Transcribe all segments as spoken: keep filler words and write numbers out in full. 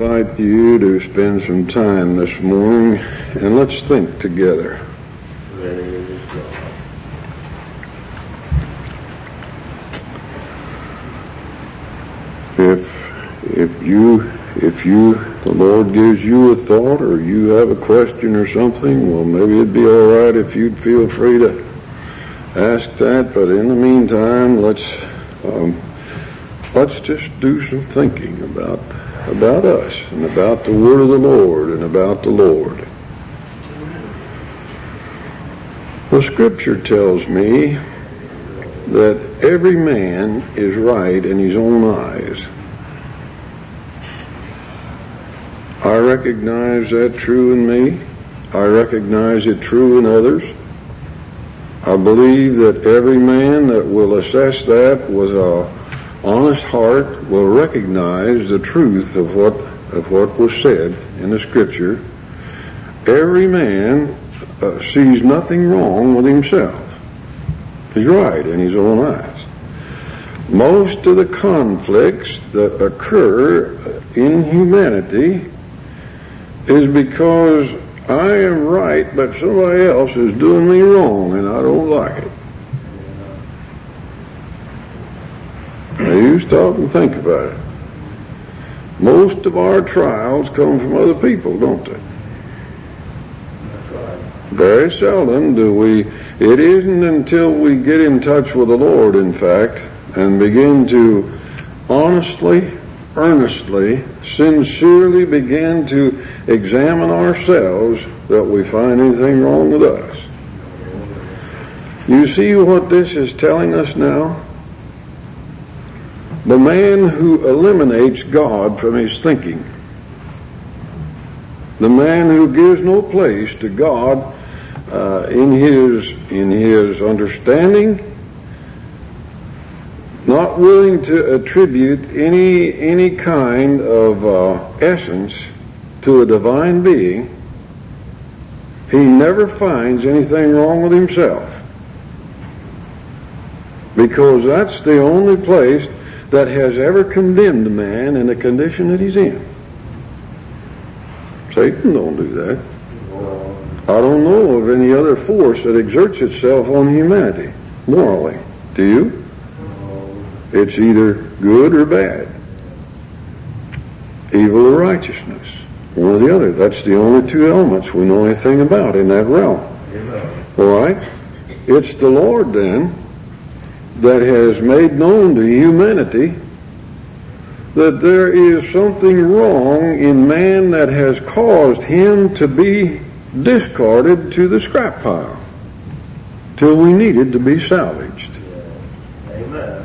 invite you to spend some time this morning and let's think together. If if you if you the Lord gives you a thought or you have a question or something, well, maybe it'd be all right if you'd feel free to ask that. But in the meantime, let's um, let's just do some thinking about about us and about the Word of the Lord and about the Lord. The Scripture tells me that every man is right in his own eyes. I recognize that true in me. I recognize it true in others. I believe that every man that will assess that with a honest heart will recognize the truth of what of what was said in the Scripture. Every man uh, sees nothing wrong with himself. He's right in his own eyes. Most of the conflicts that occur in humanity is because I am right, but somebody else is doing me wrong, and I don't like it. Now you stop and think about it. Most of our trials come from other people, don't they? Very seldom do we. It isn't until we get in touch with the Lord, in fact, and begin to honestly, earnestly, sincerely begin to examine ourselves that we find anything wrong with us. You see what this is telling us now? The man who eliminates God from his thinking, the man who gives no place to God uh, in his in his understanding, not willing to attribute any any kind of uh, essence to a divine being, he never finds anything wrong with himself, because that's the only place that has ever condemned a man in the condition that he's in. Satan don't do that. I don't know of any other force that exerts itself on humanity morally. Do you? It's either good or bad, evil or righteousness, one or the other. That's the only two elements we know anything about in that realm. All right? It's the Lord then that has made known to humanity that there is something wrong in man that has caused him to be discarded to the scrap pile till we needed to be salvaged. Amen.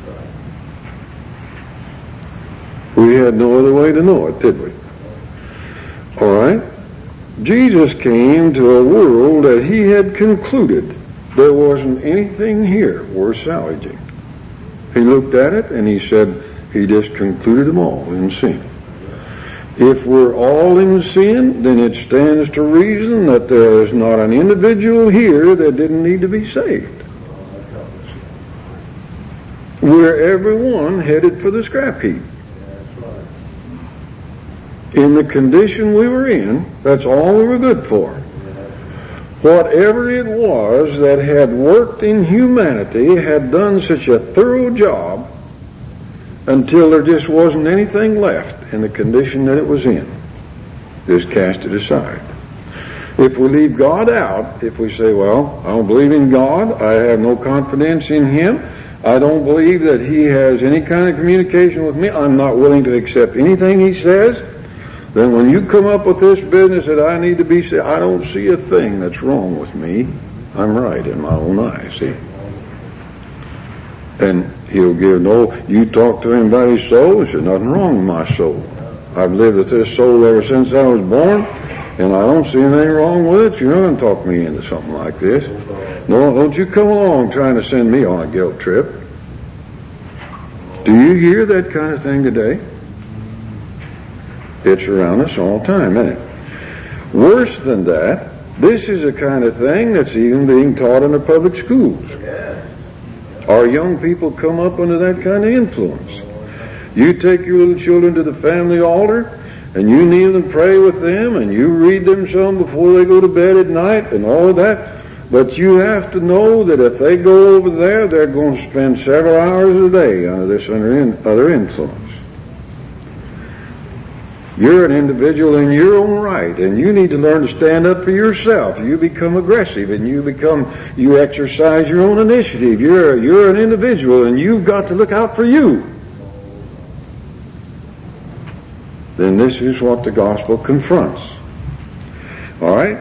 We had no other way to know it, did we? All right? Jesus came to a world that he had concluded there wasn't anything here worth salvaging. He looked at it and he said he just concluded them all in sin. If we're all in sin, then it stands to reason that there is not an individual here that didn't need to be saved. We're everyone headed for the scrap heap. In the condition we were in, that's all we were good for. Whatever it was that had worked in humanity had done such a thorough job until there just wasn't anything left in the condition that it was in. Just cast it aside. If we leave God out, if we say, well, I don't believe in God, I have no confidence in Him, I don't believe that He has any kind of communication with me, I'm not willing to accept anything He says, then when you come up with this business that I need to be saved, I don't see a thing that's wrong with me. I'm right in my own eyes, see? And he'll give no, you talk to him about his soul, there's nothing wrong with my soul. I've lived with this soul ever since I was born, and I don't see anything wrong with it. You're not going to talk me into something like this. No, don't you come along trying to send me on a guilt trip. Do you hear that kind of thing today? It's around us all the time, isn't it? Worse than that, this is the kind of thing that's even being taught in the public schools. Our young people come up under that kind of influence. You take your little children to the family altar, and you kneel and pray with them, and you read them some before they go to bed at night and all of that. But you have to know that if they go over there, they're going to spend several hours a day under this other influence. You're an individual in your own right, and you need to learn to stand up for yourself. You become aggressive, and you become, you exercise your own initiative. You're, you're an individual, and you've got to look out for you. Then this is what the gospel confronts. All right?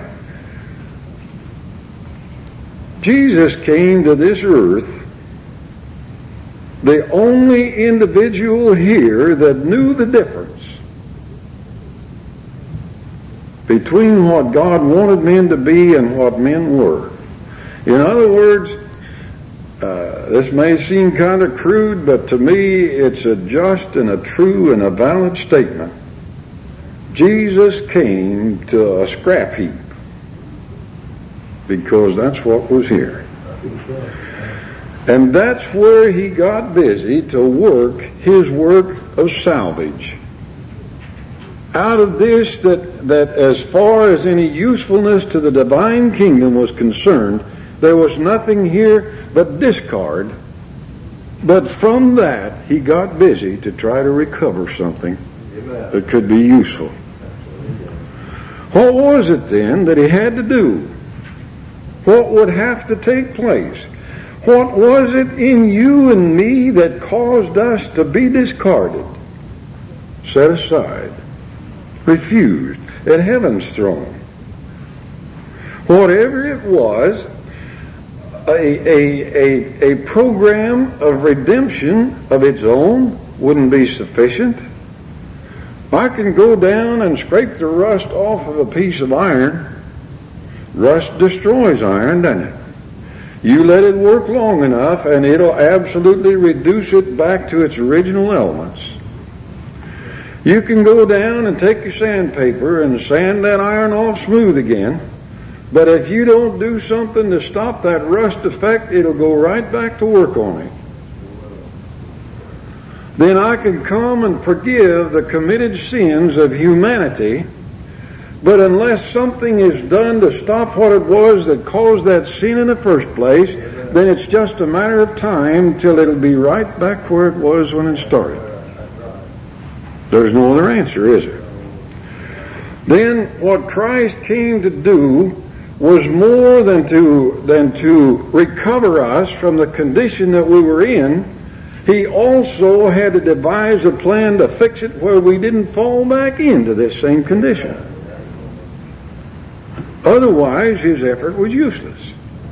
Jesus came to this earth, the only individual here that knew the difference between what God wanted men to be and what men were. In other words, uh, this may seem kind of crude, but to me it's a just and a true and a valid statement. Jesus came to a scrap heap because that's what was here. And that's where he got busy to work his work of salvage. Out of this, that, that as far as any usefulness to the divine kingdom was concerned, there was nothing here but discard. But from that, he got busy to try to recover something that could be useful. What was it then that he had to do? What would have to take place? What was it in you and me that caused us to be discarded, set aside, refused at heaven's throne? Whatever it was, a, a, a, a program of redemption of its own wouldn't be sufficient. I can go down and scrape the rust off of a piece of iron. Rust destroys iron, doesn't it? You let it work long enough and it'll absolutely reduce it back to its original elements. You can go down and take your sandpaper and sand that iron off smooth again, but if you don't do something to stop that rust effect, it'll go right back to work on it. Then I can come and forgive the committed sins of humanity, but unless something is done to stop what it was that caused that sin in the first place, then it's just a matter of time till it'll be right back where it was when it started. There's no other answer, is there? Then what Christ came to do was more than to, than to recover us from the condition that we were in. He also had to devise a plan to fix it where we didn't fall back into this same condition. Otherwise, his effort was useless.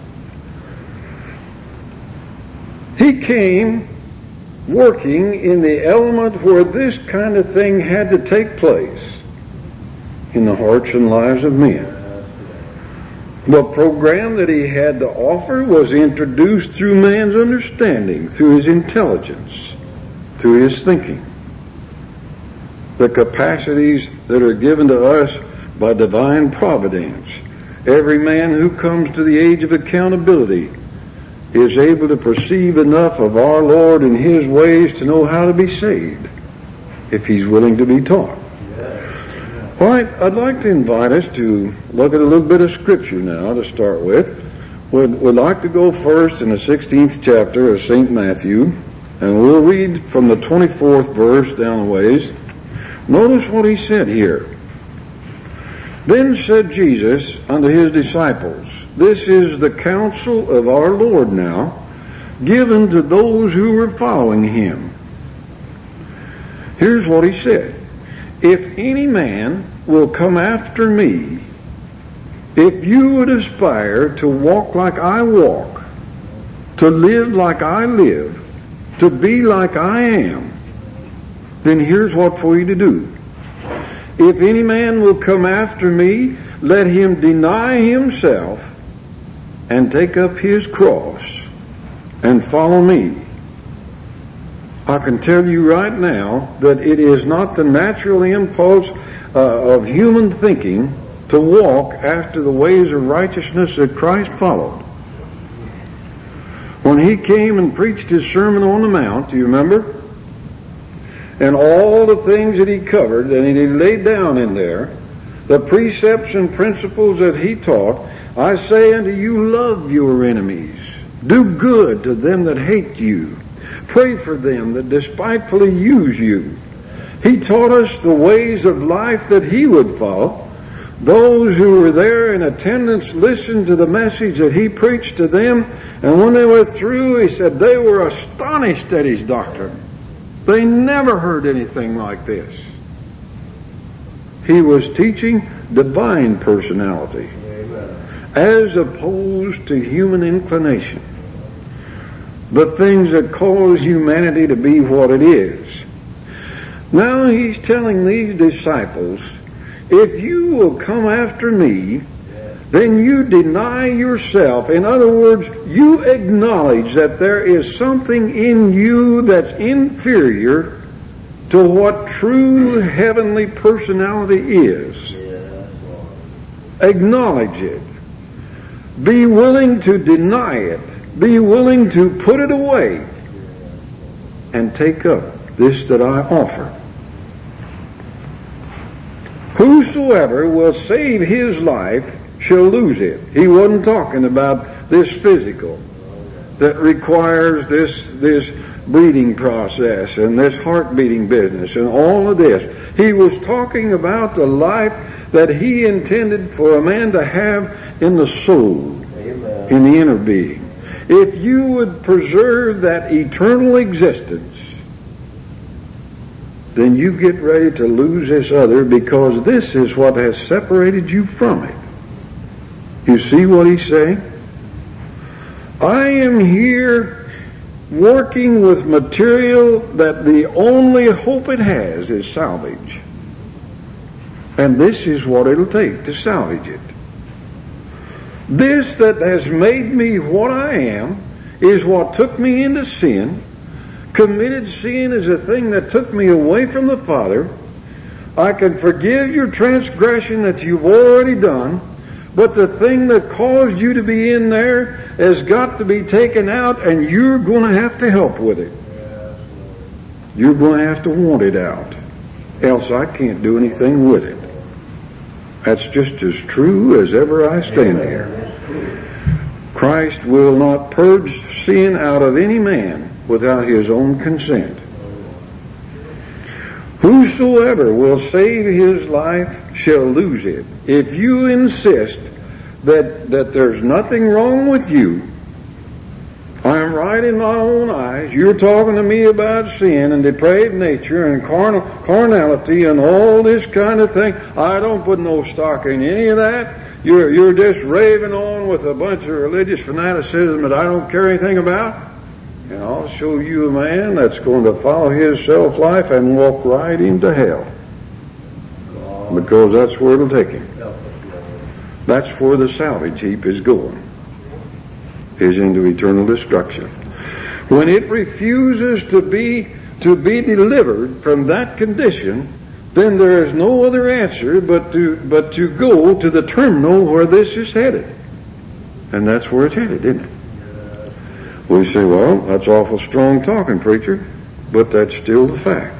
He came working in the element where this kind of thing had to take place in the hearts and lives of men. The program that he had to offer was introduced through man's understanding, through his intelligence, through his thinking. The capacities that are given to us by divine providence. Every man who comes to the age of accountability is able to perceive enough of our Lord and his ways to know how to be saved, if he's willing to be taught. All right, I'd like to invite us to look at a little bit of Scripture now to start with. We'd, we'd like to go first in the sixteenth chapter of Saint Matthew, and we'll read from the twenty-fourth verse down a ways. Notice what he said here. Then said Jesus unto his disciples, this is the counsel of our Lord now, given to those who were following him. Here's what he said. If any man will come after me, if you would aspire to walk like I walk, to live like I live, to be like I am, then here's what for you to do. If any man will come after me, let him deny himself and take up his cross and follow me. I can tell you right now that it is not the natural impulse uh, of human thinking to walk after the ways of righteousness that Christ followed. When he came and preached his Sermon on the Mount, do you remember? and all the things that he covered and he laid down in there, the precepts and principles that he taught, I say unto you, love your enemies. Do good to them that hate you. Pray for them that despitefully use you. He taught us the ways of life that he would follow. Those who were there in attendance listened to the message that he preached to them, and when they were through, he said they were astonished at his doctrine. They never heard anything like this. He was teaching divine personality, as opposed to human inclination, the things that cause humanity to be what it is. Now he's telling these disciples, if you will come after me, then you deny yourself. In other words, you acknowledge that there is something in you that's inferior to what true heavenly personality is. Acknowledge it. Be willing to deny it. Be willing to put it away and take up this that I offer. Whosoever will save his life shall lose it. He wasn't talking about this physical that requires this this breathing process and this heart beating business and all of this. He was talking about the life that he intended for a man to have in the soul, Amen. In the inner being. If you would preserve that eternal existence, then you get ready to lose this other, because this is what has separated you from it. You see what he's saying? I am here working with material that the only hope it has is salvage. And this is what it'll take to salvage it. This that has made me what I am is what took me into sin. Committed sin is a thing that took me away from the Father. I can forgive your transgression that you've already done, but the thing that caused you to be in there has got to be taken out, and you're going to have to help with it. You're going to have to want it out, else I can't do anything with it. That's just as true as ever I stand here. Christ will not purge sin out of any man without his own consent. Whosoever will save his life shall lose it. If you insist that, that there's nothing wrong with you, I'm right in my own eyes, you're talking to me about sin and depraved nature and carnal, carnality and all this kind of thing, I don't put no stock in any of that. You're, you're just raving on with a bunch of religious fanaticism that I don't care anything about. And I'll show you a man that's going to follow his self-life and walk right into hell. Because that's where it'll take him. That's where the salvage heap is going, is into eternal destruction. When it refuses to be to be delivered from that condition, then there is no other answer but to but to go to the terminal where this is headed. And that's where it's headed, isn't it? We say, well, that's awful strong talking, preacher, but that's still the fact.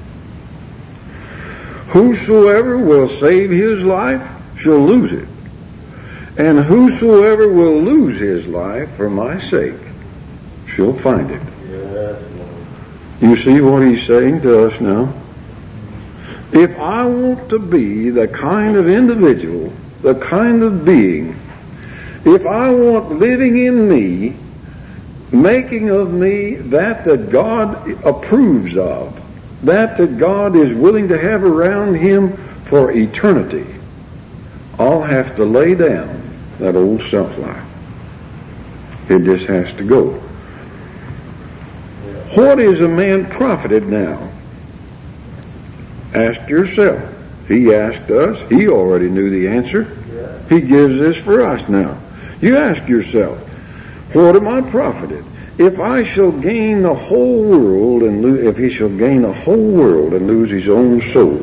Whosoever will save his life shall lose it, and whosoever will lose his life for my sake shall find it. You see what he's saying to us now? If I want to be the kind of individual, the kind of being, if I want living in me, making of me that that God approves of, that that God is willing to have around him for eternity, I'll have to lay down that old self-life. It just has to go. What is a man profited now? Ask yourself. He asked us. He already knew the answer. He gives this for us now. You ask yourself, what am I profited? If I shall gain the whole world and lo- if he shall gain the whole world and lose his own soul,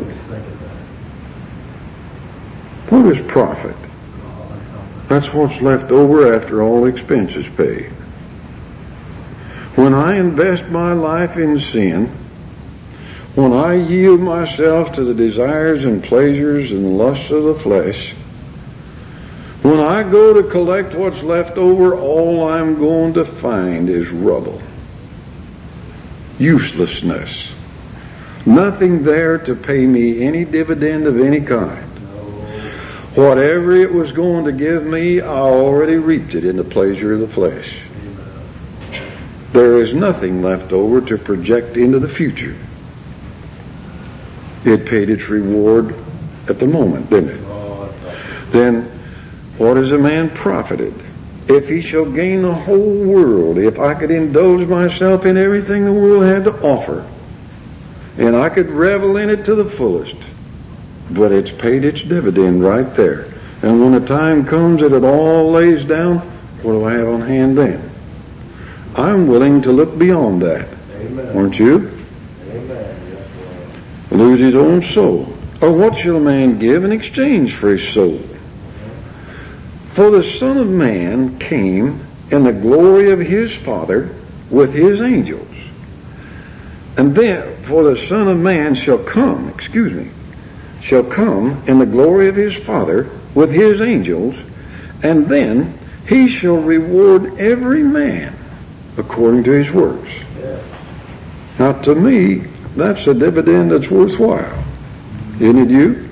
what is profit? That's what's left over after all expenses paid. When I invest my life in sin, when I yield myself to the desires and pleasures and lusts of the flesh, when I go to collect what's left over, all I'm going to find is rubble, uselessness, nothing there to pay me any dividend of any kind. Whatever it was going to give me, I already reaped it in the pleasure of the flesh. There is nothing left over to project into the future. It paid its reward at the moment, didn't it? Then, what is a man profited if he shall gain the whole world? If I could indulge myself in everything the world had to offer, and I could revel in it to the fullest, but it's paid its dividend right there. And when the time comes that it all lays down, what do I have on hand then? I'm willing to look beyond that. Amen. Aren't you? Amen. Lose his own soul. Or what shall a man give in exchange for his soul? For the Son of Man came in the glory of his Father with his angels. And then, for the Son of Man shall come, excuse me, shall come in the glory of his Father with his angels, and then he shall reward every man according to his works. Now, to me, that's a dividend that's worthwhile. Isn't it you?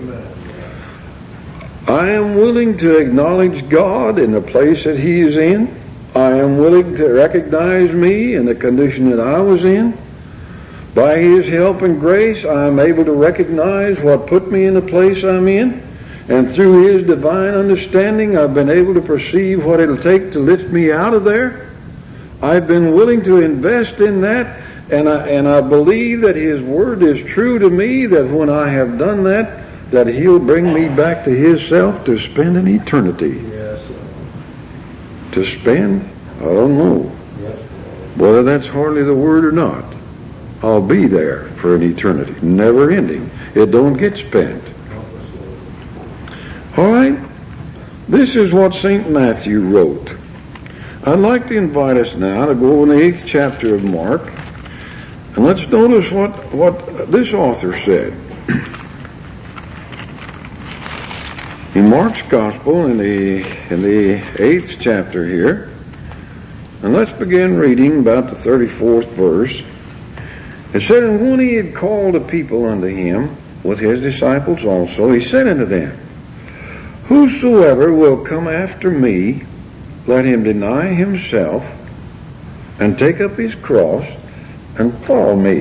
I am willing to acknowledge God in the place that he is in. I am willing to recognize me in the condition that I was in. By his help and grace, I am able to recognize what put me in the place I'm in. And through his divine understanding, I've been able to perceive what it'll take to lift me out of there. I've been willing to invest in that. And I, and I believe that his word is true to me, that when I have done that, that he'll bring me back to his self to spend an eternity. Yes. To spend? I don't know. Yes. Whether that's hardly the word or not. I'll be there for an eternity, never ending. It don't get spent. All right? This is what Saint Matthew wrote. I'd like to invite us now to go in the eighth chapter of Mark, and let's notice what, what this author said. In Mark's Gospel, in the, in the eighth chapter here, and let's begin reading about the thirty-fourth verse. It said, And when he had called the people unto him, with his disciples also, he said unto them, Whosoever will come after me, let him deny himself, and take up his cross, and follow me.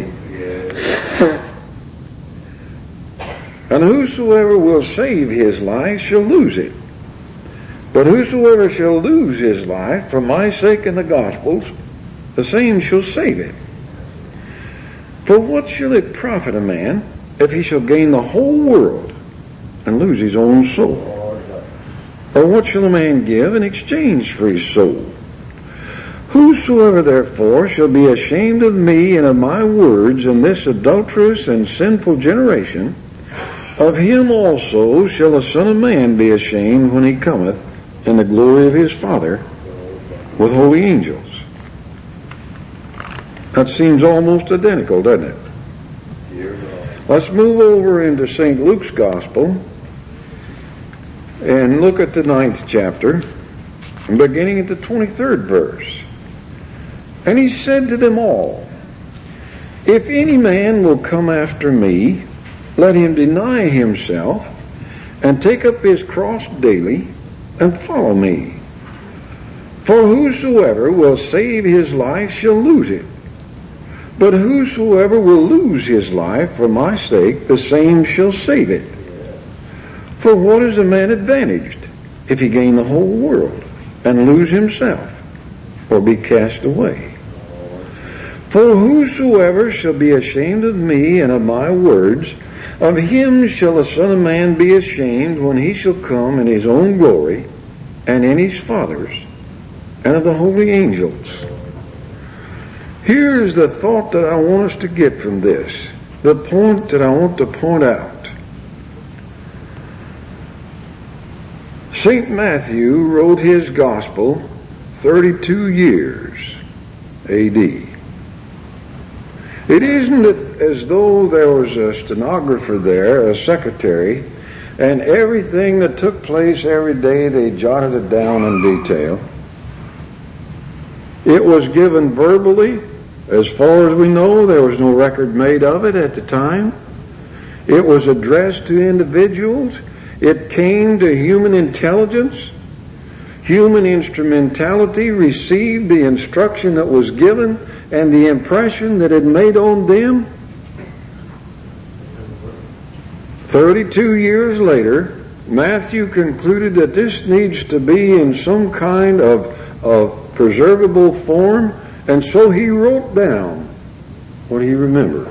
And whosoever will save his life shall lose it. But whosoever shall lose his life for my sake and the gospel's, the same shall save it. For what shall it profit a man if he shall gain the whole world and lose his own soul? Or what shall a man give in exchange for his soul? Whosoever therefore shall be ashamed of me and of my words in this adulterous and sinful generation, of him also shall the Son of Man be ashamed when he cometh in the glory of his Father with holy angels. That seems almost identical, doesn't it? Let's move over into Saint Luke's Gospel and look at the ninth chapter, beginning at the twenty-third verse. And he said to them all, If any man will come after me, let him deny himself, and take up his cross daily, and follow me. For whosoever will save his life shall lose it. But whosoever will lose his life for my sake, the same shall save it. For what is a man advantaged if he gain the whole world and lose himself, or be cast away? For whosoever shall be ashamed of me and of my words, of him shall the Son of Man be ashamed when he shall come in his own glory, and in his Father's, and of the holy angels. Here's the thought that I want us to get from this, the point that I want to point out. Saint Matthew wrote his gospel thirty-two years A D It isn't as though there was a stenographer there, a secretary, and everything that took place every day, they jotted it down in detail. It was given verbally. As far as we know, there was no record made of it at the time. It was addressed to individuals. It came to human intelligence. Human instrumentality received the instruction that was given and the impression that it made on them. Thirty-two years later, Matthew concluded that this needs to be in some kind of, of preservable form, and so he wrote down what he remembered.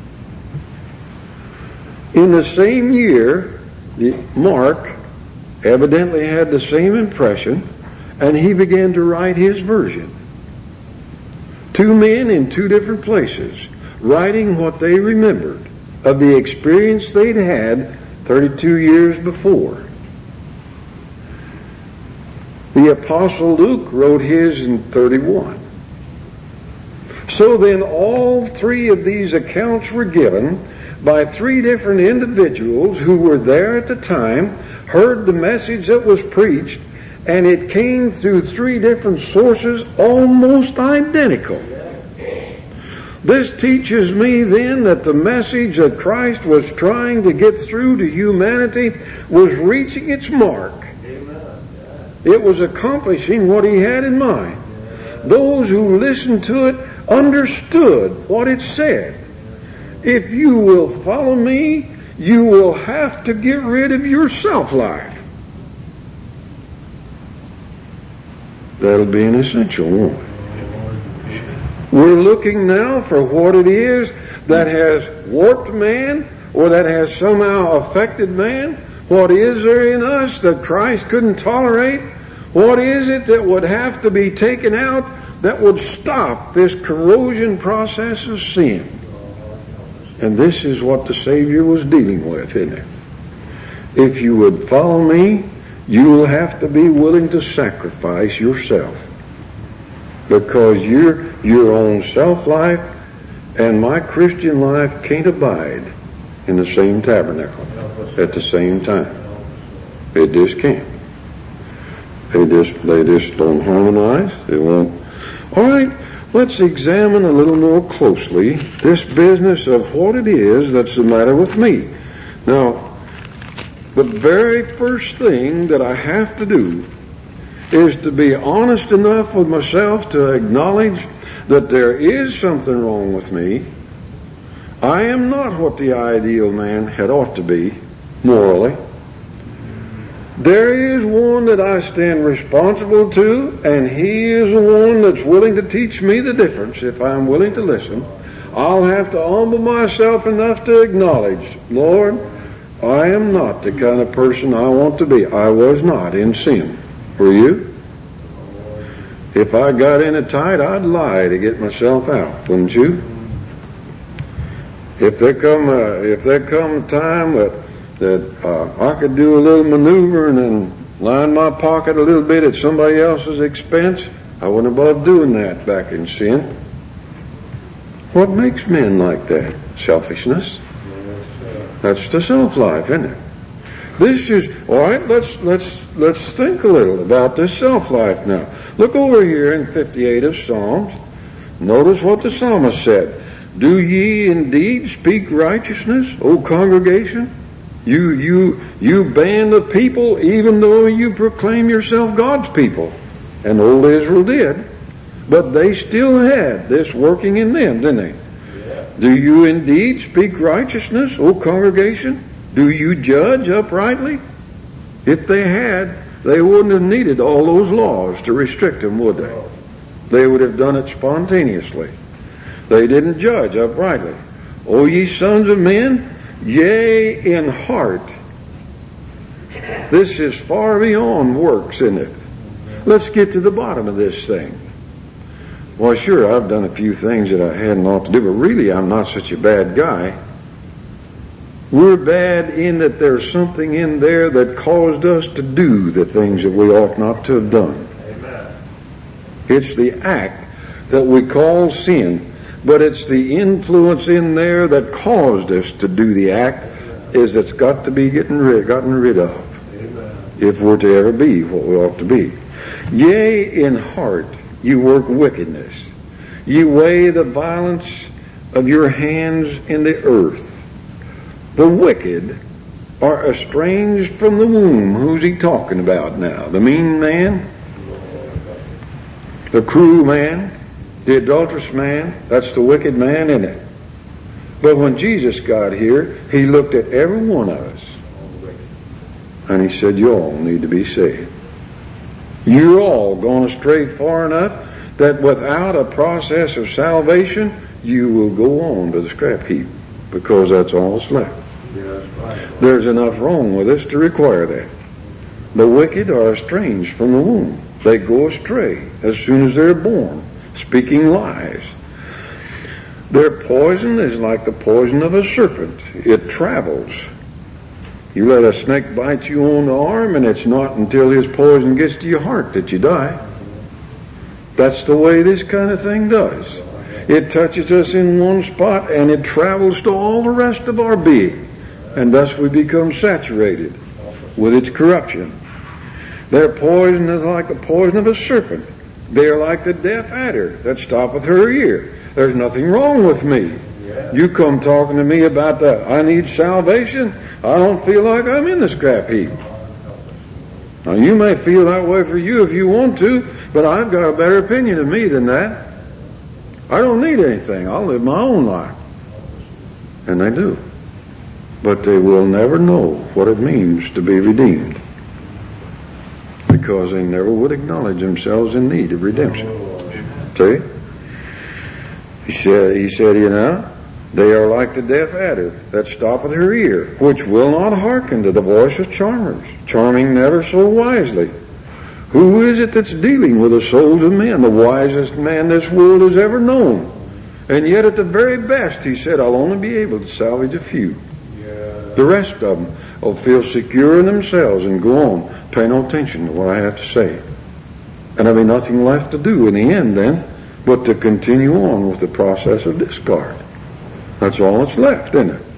In the same year, Mark evidently had the same impression, and he began to write his version. Two men in two different places, writing what they remembered of the experience they'd had thirty-two years before. The Apostle Luke wrote his in thirty-one. So then all three of these accounts were given by three different individuals who were there at the time, heard the message that was preached, and it came through three different sources almost identical. This teaches me then that the message that Christ was trying to get through to humanity was reaching its mark. It was accomplishing what he had in mind. Those who listened to it understood what it said. If you will follow me, you will have to get rid of your self-life. That'll be an essential, won't it? We're looking now for what it is that has warped man, or that has somehow affected man. What is there in us that Christ couldn't tolerate? What is it that would have to be taken out that would stop this corrosion process of sin? And this is what the Savior was dealing with, isn't it? If you would follow me, you will have to be willing to sacrifice yourself. Because your, your own self-life and my Christian life can't abide in the same tabernacle at the same time. It just can't. They just, they just don't harmonize. They won't. All right, let's examine a little more closely this business of what it is that's the matter with me. Now, the very first thing that I have to do is to be honest enough with myself to acknowledge that there is something wrong with me. I am not what the ideal man had ought to be, morally. There is one that I stand responsible to, and he is the one that's willing to teach me the difference if I'm willing to listen. I'll have to humble myself enough to acknowledge, Lord, I am not the kind of person I want to be. I was not in sin. Were you? If I got in it tight, I'd lie to get myself out, wouldn't you? If there come a, if there come a time that that uh, I could do a little maneuver and then line my pocket a little bit at somebody else's expense, I wouldn't above doing that back in sin. What makes men like that? Selfishness. That's the self-life, isn't it? This is, all right, let's, let's, let's think a little about this self-life now. Look over here in fifty-eight of Psalms. Notice what the psalmist said. Do ye indeed speak righteousness, O congregation? You, you, you band of people, even though you proclaim yourself God's people. And old Israel did. But they still had this working in them, didn't they? Yeah. Do you indeed speak righteousness, O congregation? Do you judge uprightly? If they had, they wouldn't have needed all those laws to restrict them, would they? They would have done it spontaneously. They didn't judge uprightly. O ye sons of men, yea, in heart. This is far beyond works, isn't it? Let's get to the bottom of this thing. Well, sure, I've done a few things that I hadn't ought to do, but really I'm not such a bad guy. We're bad in that there's something in there that caused us to do the things that we ought not to have done. Amen. It's the act that we call sin But it's the influence in there that caused us to do the act is it's got to be getting rid, gotten rid of. Amen. If we're to ever be what we ought to be. Yea, in heart you work wickedness. You weigh the violence of your hands in the earth. The wicked are estranged from the womb. Who's he talking about now? The mean man? The cruel man? The adulterous man? That's the wicked man, isn't it? But when Jesus got here, he looked at every one of us and he said, you all need to be saved. You're all gone astray far enough that without a process of salvation, you will go on to the scrap heap because that's all that's left. There's enough wrong with us to require that. The wicked are estranged from the womb. They go astray as soon as they're born, speaking lies. Their poison is like the poison of a serpent. It travels. You let a snake bite you on the arm, and it's not until his poison gets to your heart that you die. That's the way this kind of thing does. It touches us in one spot, and it travels to all the rest of our being. And thus we become saturated with its corruption. Their poison is like the poison of a serpent. They are like the deaf adder that stoppeth her ear. There's nothing wrong with me. You come talking to me about that. I need salvation. I don't feel like I'm in the scrap heap. Now you may feel that way for you if you want to, but I've got a better opinion of me than that. I don't need anything. I'll live my own life. And they do. But they will never know what it means to be redeemed, because they never would acknowledge themselves in need of redemption. See? He said, he said, you know, they are like the deaf adder that stoppeth her ear, which will not hearken to the voice of charmers, charming never so wisely. Who is it that's dealing with the souls of men? The wisest man this world has ever known. And yet at the very best, he said, I'll only be able to salvage a few. The rest of them will feel secure in themselves and go on. Pay no attention to what I have to say. And there'll be nothing left to do in the end then, but to continue on with the process of discard. That's all that's left, isn't it?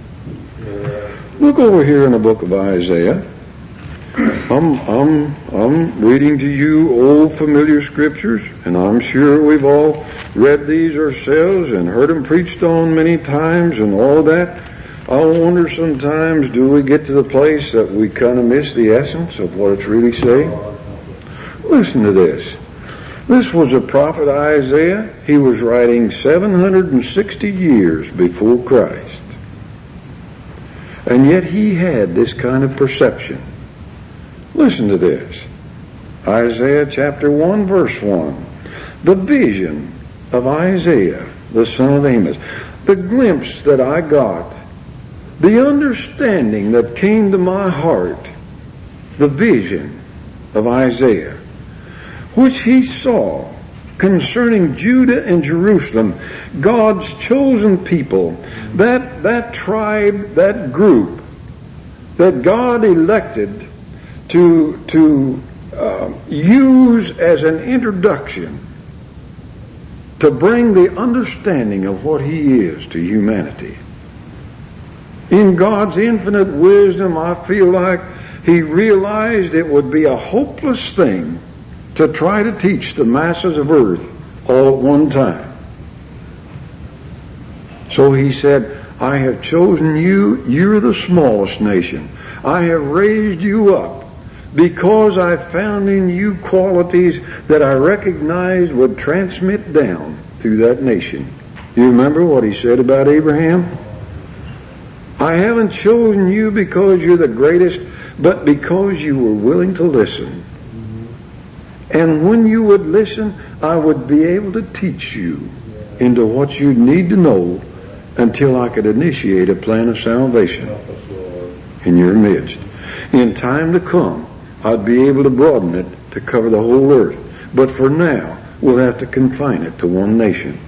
Look over here in the book of Isaiah. I'm, I'm, I'm reading to you old familiar scriptures, and I'm sure we've all read these ourselves and heard them preached on many times and all that. I wonder sometimes, do we get to the place that we kind of miss the essence of what it's really saying? Listen to this. This was a prophet Isaiah. He was writing seven hundred sixty years before Christ. And yet he had this kind of perception. Listen to this. Isaiah chapter one, verse one. The vision of Isaiah, the son of Amos. The glimpse that I got. The understanding that came to my heart, the vision of Isaiah, which he saw concerning Judah and Jerusalem, God's chosen people, that, that tribe, that group that God elected to, to uh, use as an introduction to bring the understanding of what he is to humanity. In God's infinite wisdom, I feel like he realized it would be a hopeless thing to try to teach the masses of earth all at one time. So he said, I have chosen you, you're the smallest nation. I have raised you up because I found in you qualities that I recognized would transmit down through that nation. You remember what he said about Abraham? I haven't chosen you because you're the greatest, but because you were willing to listen. And when you would listen, I would be able to teach you into what you need to know until I could initiate a plan of salvation in your midst. In time to come, I'd be able to broaden it to cover the whole earth. But for now, we'll have to confine it to one nation.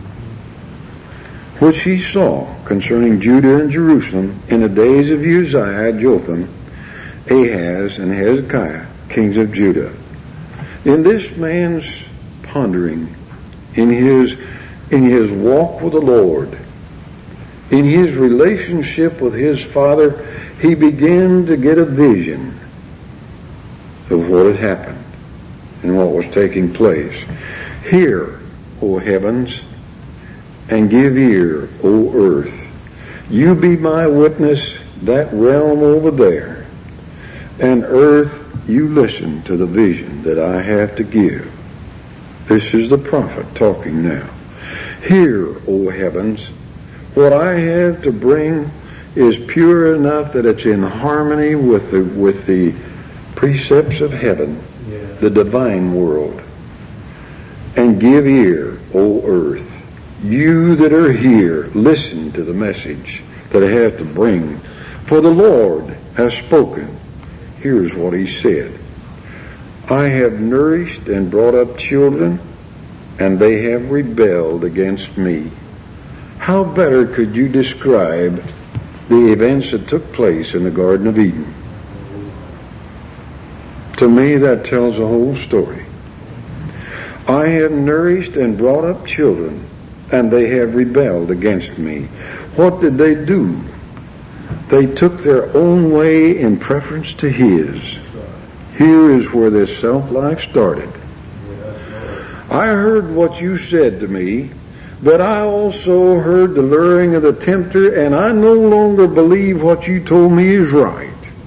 Which he saw concerning Judah and Jerusalem in the days of Uzziah, Jotham, Ahaz, and Hezekiah, kings of Judah. In this man's pondering, in his in his walk with the Lord, in his relationship with his Father, he began to get a vision of what had happened and what was taking place. Hear, O heavens, and give ear, O earth. You be my witness, that realm over there. And earth, you listen to the vision that I have to give. This is the prophet talking now. Hear, O heavens, what I have to bring is pure enough that it's in harmony with the with the precepts of heaven, yeah. the divine world. And give ear, O earth. You that are here, listen to the message that I have to bring. For the Lord has spoken. Here's what he said. I have nourished and brought up children, and they have rebelled against me. How better could you describe the events that took place in the Garden of Eden? To me, that tells the whole story. I have nourished and brought up children, and they have rebelled against me. What did they do? They took their own way in preference to his. Here is where this self-life started. I heard what you said to me, but I also heard the luring of the tempter, and I no longer believe what you told me is right.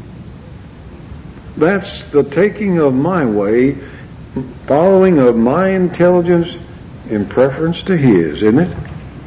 That's the taking of my way, following of my intelligence in preference to his, isn't it?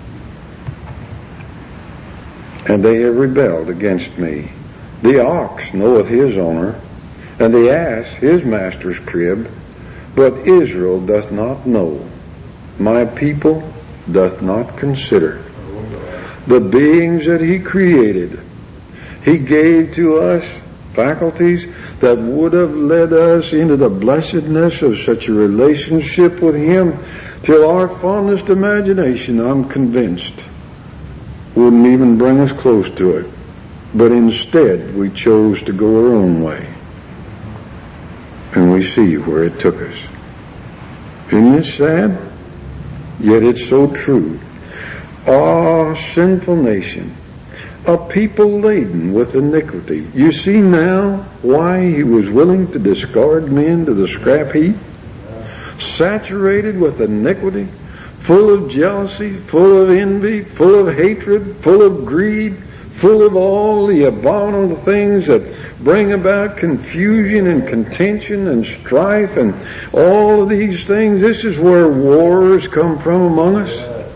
And they have rebelled against me. The ox knoweth his owner, and the ass his master's crib, but Israel doth not know. My people doth not consider the beings that he created. He gave to us faculties that would have led us into the blessedness of such a relationship with him till our fondest imagination, I'm convinced, wouldn't even bring us close to it. But instead, we chose to go our own way. And we see where it took us. Isn't it sad? Yet it's so true. Ah, sinful nation, a people laden with iniquity. You see now why he was willing to discard men to the scrap heap? Saturated with iniquity, full of jealousy, full of envy, full of hatred, full of greed, full of all the abominable things that bring about confusion and contention and strife and all of these things. This is where wars come from among us.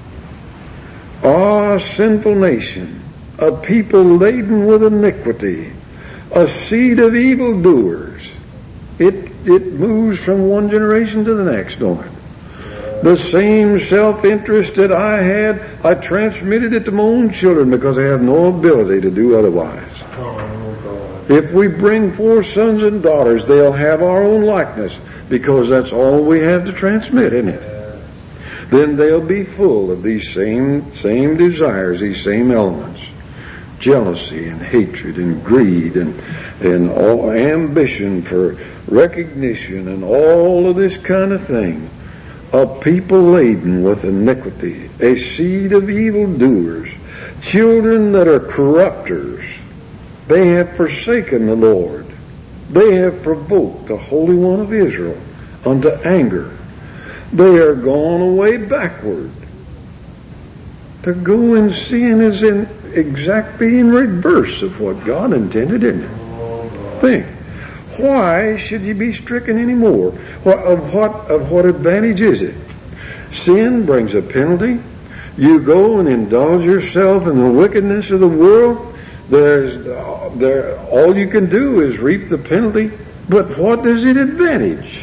Ah, sinful nation, a people laden with iniquity, a seed of evildoers. It it moves from one generation to the next, don't it? The same self-interest that I had, I transmitted it to my own children because I have no ability to do otherwise. If we bring forth sons and daughters, they'll have our own likeness because that's all we have to transmit, isn't it? Then they'll be full of these same same desires, these same elements. Jealousy and hatred and greed and, and all ambition for recognition and all of this kind of thing. A people laden with iniquity, a seed of evildoers, children that are corrupters. They have forsaken the Lord. They have provoked the Holy One of Israel unto anger. They are gone away backward. To go in sin is in exactly in reverse of what God intended, isn't it? Think. Why should you be stricken anymore? Of what, of what advantage is it? Sin brings a penalty. You go and indulge yourself in the wickedness of the world. There's, there, all you can do is reap the penalty. But what does it advantage?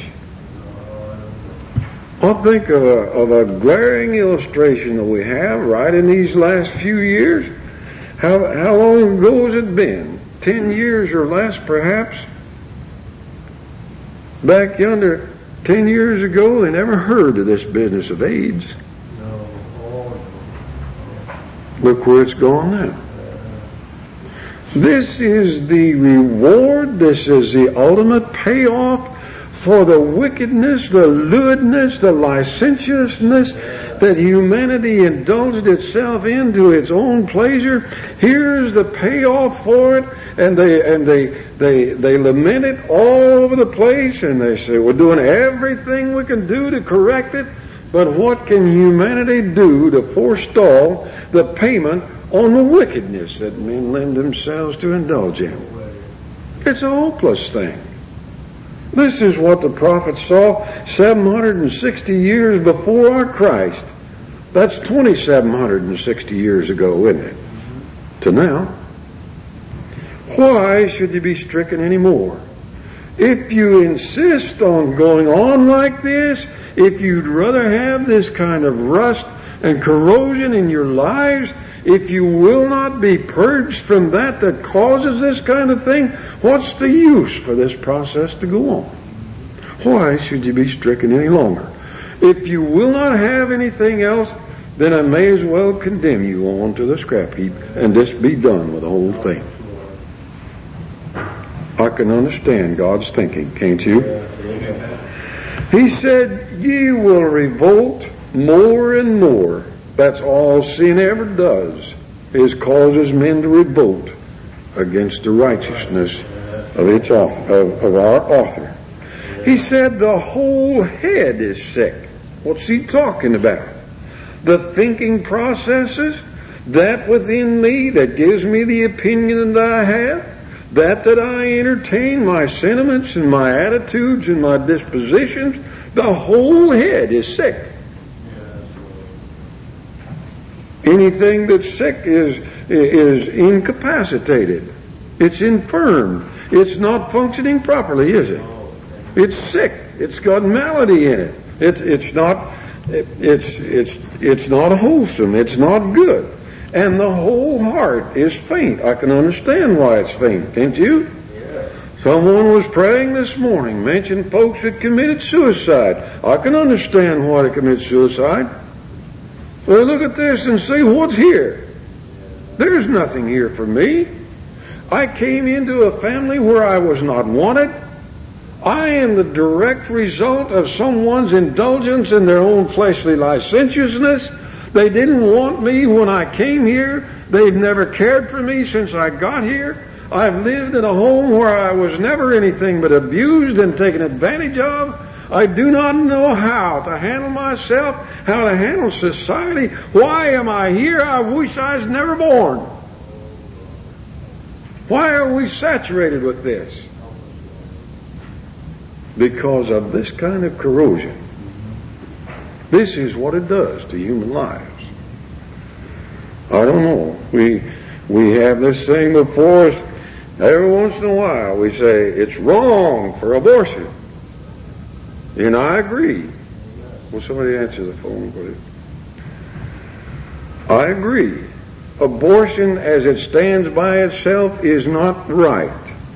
I'll think of a, of a glaring illustration that we have right in these last few years. How, how long ago has it been? Ten years or less, perhaps? Back yonder, ten years ago, they never heard of this business of AIDS. No. Look where it's gone now. This is the reward, this is the ultimate payoff for the wickedness, the lewdness, the licentiousness that humanity indulged itself in to its own pleasure. Here's the payoff for it, and they and they they they lament it all over the place, and they say we're doing everything we can do to correct it. But what can humanity do to forestall the payment on the wickedness that men lend themselves to indulge in? It's a hopeless thing. This is what the prophet saw seven hundred sixty years before our Christ. That's twenty-seven hundred sixty years ago, isn't it? To now. Why should you be stricken anymore? If you insist on going on like this, if you'd rather have this kind of rust and corrosion in your lives, if you will not be purged from that that causes this kind of thing, what's the use for this process to go on? Why should you be stricken any longer? If you will not have anything else, then I may as well condemn you on to the scrap heap and just be done with the whole thing. I can understand God's thinking, can't you? He said, ye will revolt more and more. That's all sin ever does, is causes men to revolt against the righteousness of its author, of, of our author. He said the whole head is sick. What's he talking about? The thinking processes, that within me that gives me the opinion that I have, that that I entertain, my sentiments and my attitudes and my dispositions, the whole head is sick. Anything that's sick is is incapacitated. It's infirm. It's not functioning properly, is it? It's sick. It's got malady in it. It's it's not it's it's it's not wholesome. It's not good. And the whole heart is faint. I can understand why it's faint, can't you? Yeah. Someone was praying this morning, mentioned folks that committed suicide. I can understand why they commit suicide. Well, look at this and see what's here. There's nothing here for me. I came into a family where I was not wanted. I am the direct result of someone's indulgence in their own fleshly licentiousness. They didn't want me when I came here. They've never cared for me since I got here. I've lived in a home where I was never anything but abused and taken advantage of. I do not know how to handle myself, how to handle society. Why am I here? I wish I was never born. Why are we saturated with this? Because of this kind of corrosion. This is what it does to human lives. I don't know. We we have this thing before us. Every once in a while we say it's wrong for abortion. And I agree. Will somebody answer the phone, please? I agree. Abortion as it stands by itself is not right.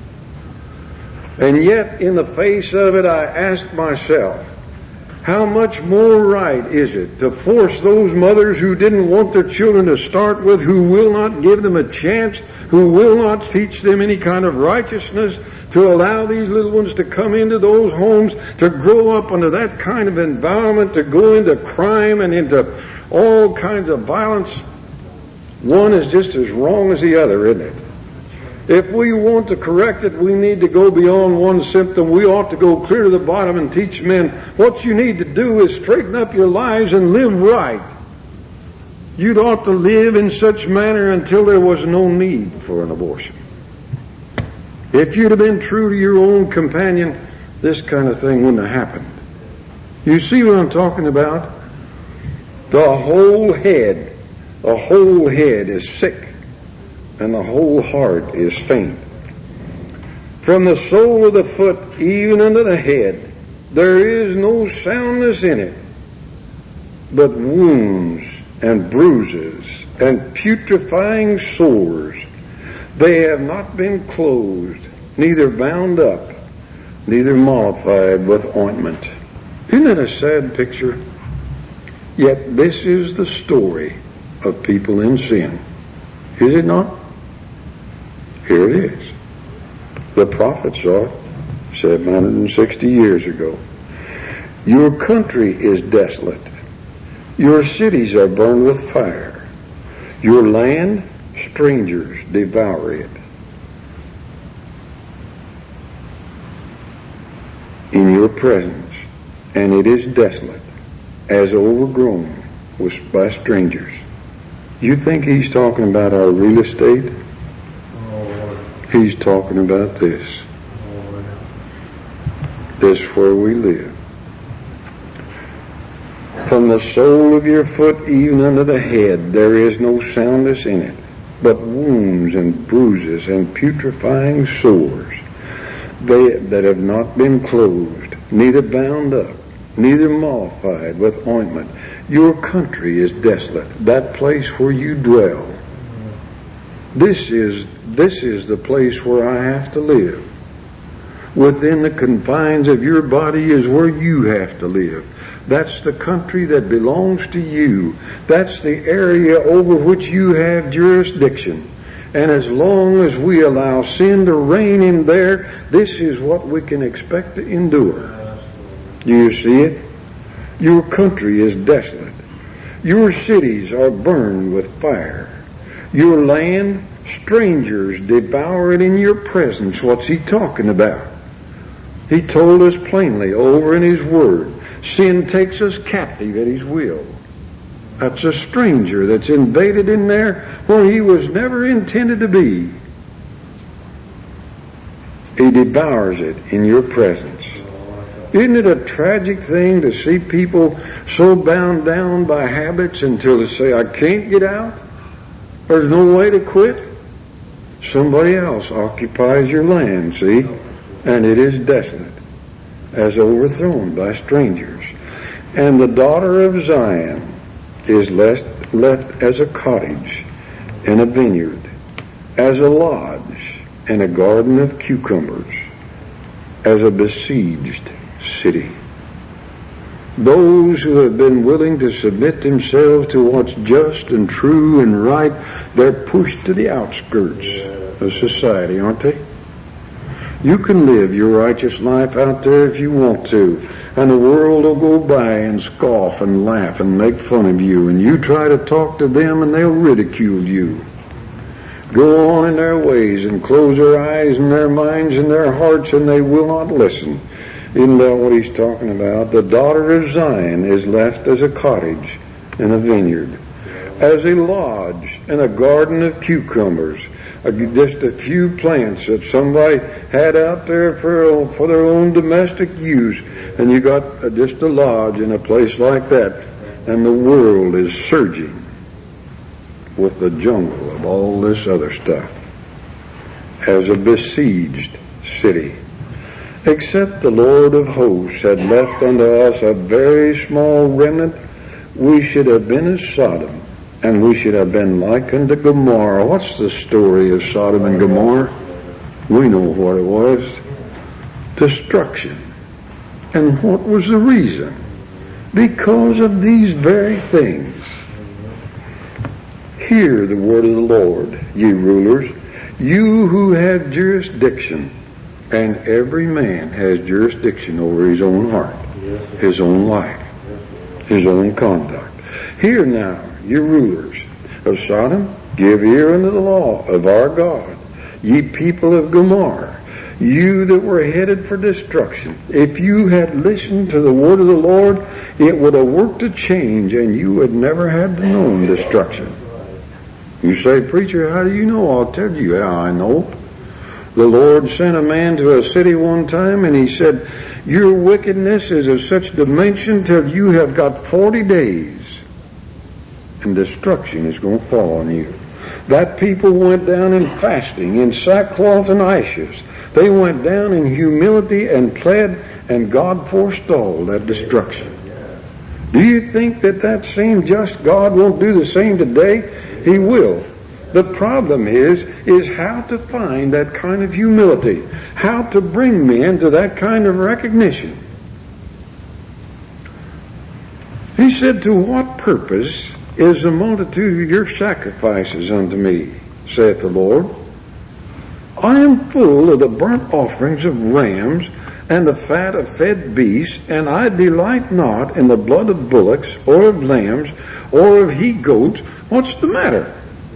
And yet, in the face of it, I ask myself, how much more right is it to force those mothers who didn't want their children to start with, who will not give them a chance, who will not teach them any kind of righteousness, to allow these little ones to come into those homes, to grow up under that kind of environment, to go into crime and into all kinds of violence? One is just as wrong as the other, isn't it? If we want to correct it, we need to go beyond one symptom. We ought to go clear to the bottom and teach men what you need to do is straighten up your lives and live right. You'd ought to live in such manner until there was no need for an abortion. If you'd have been true to your own companion, this kind of thing wouldn't have happened. You see what I'm talking about? The whole head, the whole head is sick. And the whole heart is faint. From the sole of the foot even unto the head, there is no soundness in it, but wounds and bruises and putrefying sores. They have not been closed, neither bound up, neither mollified with ointment. Isn't it a sad picture? Yet this is the story of people in sin. Is it not? Here it is. The prophet saw it seven hundred sixty years ago. Your country is desolate. Your cities are burned with fire. Your land, strangers devour it. In your presence, and it is desolate, as overgrown with, by strangers. You think he's talking about our real estate? He's talking about this. This is where we live. From the sole of your foot even unto the head, there is no soundness in it, but wounds and bruises and putrefying sores, they that have not been closed, neither bound up, neither mollified with ointment. Your country is desolate, that place where you dwell. This is, this is the place where I have to live. Within the confines of your body is where you have to live. That's the country that belongs to you. That's the area over which you have jurisdiction. And as long as we allow sin to reign in there, this is what we can expect to endure. Do you see it? Your country is desolate. Your cities are burned with fire. Your land, strangers devour it in your presence. What's he talking about? He told us plainly over in his word, sin takes us captive at his will. That's a stranger that's invaded in there where he was never intended to be. He devours it in your presence. Isn't it a tragic thing to see people so bound down by habits until they say, I can't get out? There's no way to quit? Somebody else occupies your land, see? And it is desolate, as overthrown by strangers. And the daughter of Zion is left, left as a cottage in a vineyard, as a lodge in a garden of cucumbers, as a besieged city. Those who have been willing to submit themselves to what's just and true and right, they're pushed to the outskirts of society, aren't they? You can live your righteous life out there if you want to, and the world will go by and scoff and laugh and make fun of you, and you try to talk to them and they'll ridicule you. Go on in their ways and close their eyes and their minds and their hearts, and they will not listen. Isn't that what he's talking about? The daughter of Zion is left as a cottage in a vineyard, as a lodge in a garden of cucumbers. Just a few plants that somebody had out there for for their own domestic use, and you got just a lodge in a place like that, and the world is surging with the jungle of all this other stuff as a besieged city. Except the Lord of hosts had left unto us a very small remnant, we should have been as Sodom, and we should have been like unto Gomorrah. What's the story of Sodom and Gomorrah? We know what it was. Destruction. And what was the reason? Because of these very things. Hear the word of the Lord, ye rulers, you who have jurisdiction. And every man has jurisdiction over his own heart, his own life, his own conduct. Hear now, ye rulers of Sodom, give ear unto the law of our God, ye people of Gomorrah, you that were headed for destruction. If you had listened to the word of the Lord, it would have worked a change, and you would never have known destruction. You say, preacher, how do you know? I'll tell you how I know. The Lord sent a man to a city one time, and he said, your wickedness is of such dimension till you have got forty days, and destruction is going to fall on you. That people went down in fasting, in sackcloth and ashes. They went down in humility and pled, and God forestalled that destruction. Do you think that that same just God won't do the same today? He will. The problem is, is how to find that kind of humility, how to bring men to that kind of recognition. He said, to what purpose is the multitude of your sacrifices unto me, saith the Lord? I am full of the burnt offerings of rams and the fat of fed beasts, and I delight not in the blood of bullocks, or of lambs, or of he goats. What's the matter?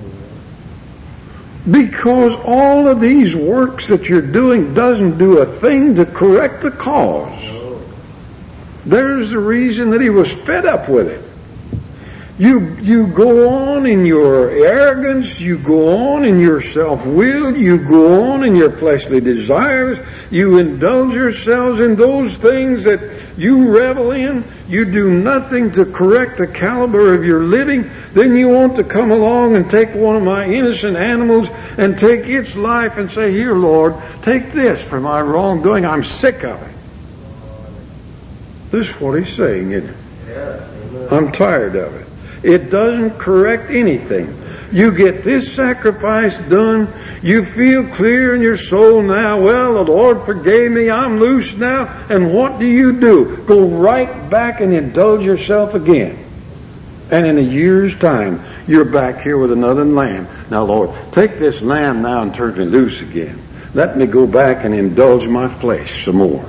Because all of these works that you're doing doesn't do a thing to correct the cause. There's the reason that he was fed up with it. You, you go on in your arrogance, you go on in your self-will, you go on in your fleshly desires, you indulge yourselves in those things that you revel in, you do nothing to correct the caliber of your living, then you want to come along and take one of my innocent animals and take its life and say, here, Lord, take this for my wrongdoing, I'm sick of it. This is what he's saying, isn't it? Yeah. I'm tired of it. It doesn't correct anything. You get this sacrifice done, you feel clear in your soul now, well, the Lord forgave me, I'm loose now, and what do you do? Go right back and indulge yourself again. And in a year's time, you're back here with another lamb. Now, Lord, take this lamb now and turn me loose again. Let me go back and indulge my flesh some more.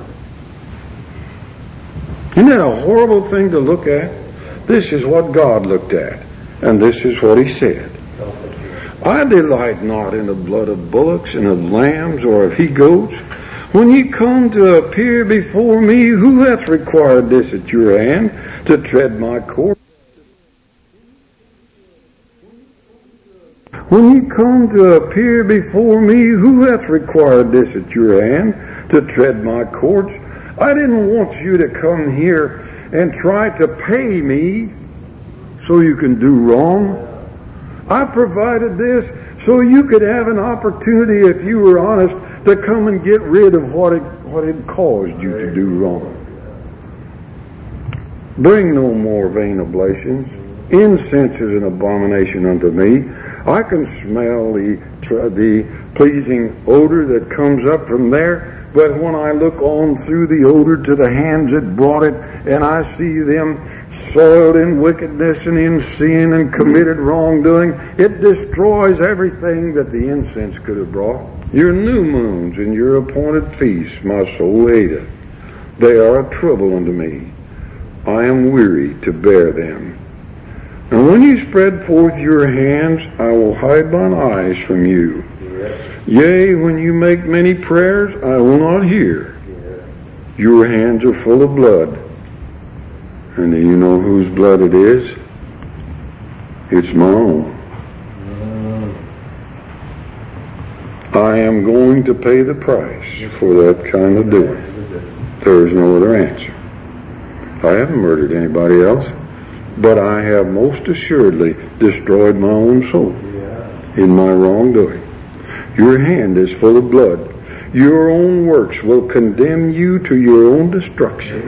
Isn't that a horrible thing to look at? This is what God looked at, and this is what he said. I delight not in the blood of bullocks and of lambs or of he goats. When ye come to appear before me, who hath required this at your hand to tread my court? When ye come to appear before me, who hath required this at your hand to tread my courts? I didn't want you to come here and try to pay me so you can do wrong. I provided this so you could have an opportunity, if you were honest, to come and get rid of what it, what had caused you to do wrong. Bring no more vain oblations. Incense is an abomination unto me. I can smell the, the pleasing odor that comes up from there. But when I look on through the odor to the hands that brought it, and I see them soiled in wickedness and in sin and committed wrongdoing, it destroys everything that the incense could have brought. Your new moons and your appointed feasts my soul hateth. They are a trouble unto me. I am weary to bear them. And when you spread forth your hands, I will hide mine eyes from you. Yea, when you make many prayers, I will not hear. Your hands are full of blood. And do you know whose blood it is? It's my own. I am going to pay the price for that kind of doing. There is no other answer. I haven't murdered anybody else, but I have most assuredly destroyed my own soul in my wrongdoing. Your hand is full of blood. Your own works will condemn you to your own destruction.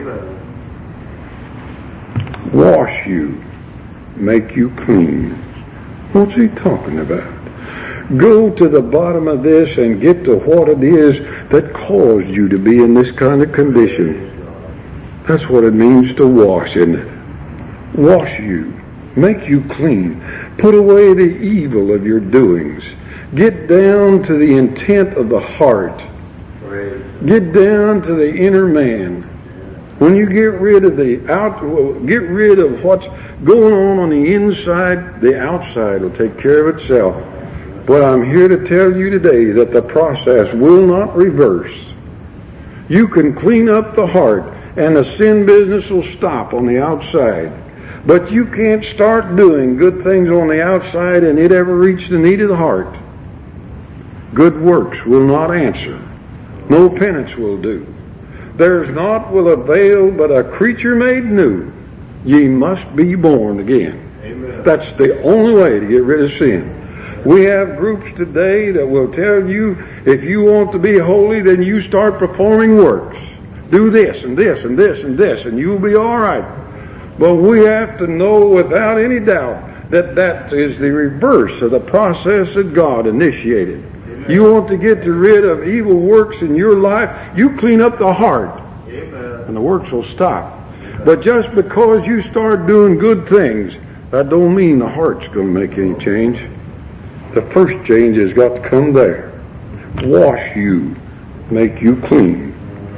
Wash you, make you clean. What's he talking about? Go to the bottom of this and get to what it is that caused you to be in this kind of condition. That's what it means to wash, isn't it? Wash you, make you clean. Put away the evil of your doings. Get down to the intent of the heart. Get down to the inner man. When you get rid of the out, get rid of what's going on on the inside, the outside will take care of itself. But I'm here to tell you today that the process will not reverse. You can clean up the heart and the sin business will stop on the outside. But you can't start doing good things on the outside and it ever reach the need of the heart. Good works will not answer. No penance will do. There's naught will avail but a creature made new. Ye must be born again. Amen. That's the only way to get rid of sin. We have groups today that will tell you, if you want to be holy, then you start performing works. Do this and this and this and this and you'll be all right. But we have to know without any doubt that that is the reverse of the process that God initiated. Amen. You want to get rid of evil works in your life, you clean up the heart. Amen. And the works will stop. Amen. But just because you start doing good things, that don't mean the heart's going to make any change. The first change has got to come there. Wash you, make you clean.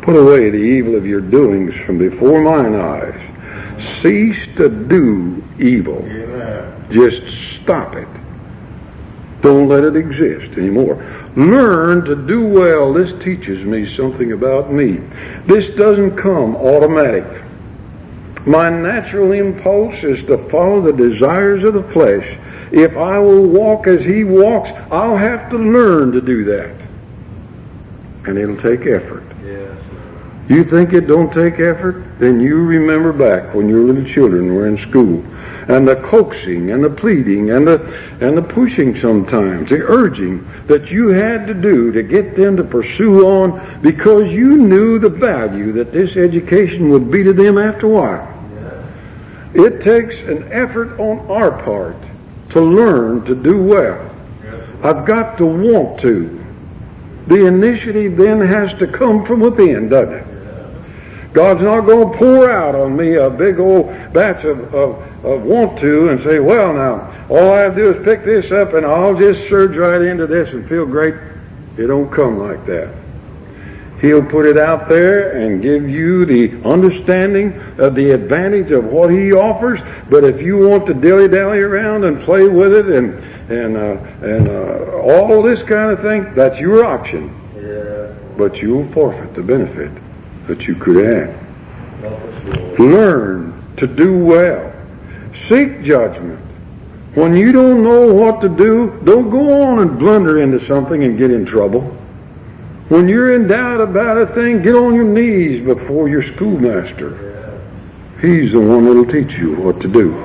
Put away the evil of your doings from before mine eyes. Cease to do evil. Amen. Just stop it. Don't let it exist anymore. Learn to do well. This teaches me something about me. This doesn't come automatic. My natural impulse is to follow the desires of the flesh. If I will walk as he walks, I'll have to learn to do that. And it'll take effort. Yes. You think it don't take effort? Then you remember back when your little children were in school. And the coaxing and the pleading and the and the pushing sometimes, the urging that you had to do to get them to pursue on because you knew the value that this education would be to them after a while. Yeah. It takes an effort on our part to learn to do well. Yeah. I've got to want to. The initiative then has to come from within, doesn't it? God's not going to pour out on me a big old batch of, of, of want to and say, well, now, all I have to do is pick this up and I'll just surge right into this and feel great. It don't come like that. He'll put it out there and give you the understanding of the advantage of what he offers. But if you want to dilly-dally around and play with it and and uh, and uh, all this kind of thing, that's your option. Yeah. But you'll forfeit the benefit that you could have. Learn to do well. Seek judgment. When you don't know what to do, don't go on and blunder into something and get in trouble. When you're in doubt about a thing, get on your knees before your schoolmaster. He's the one that'll teach you what to do.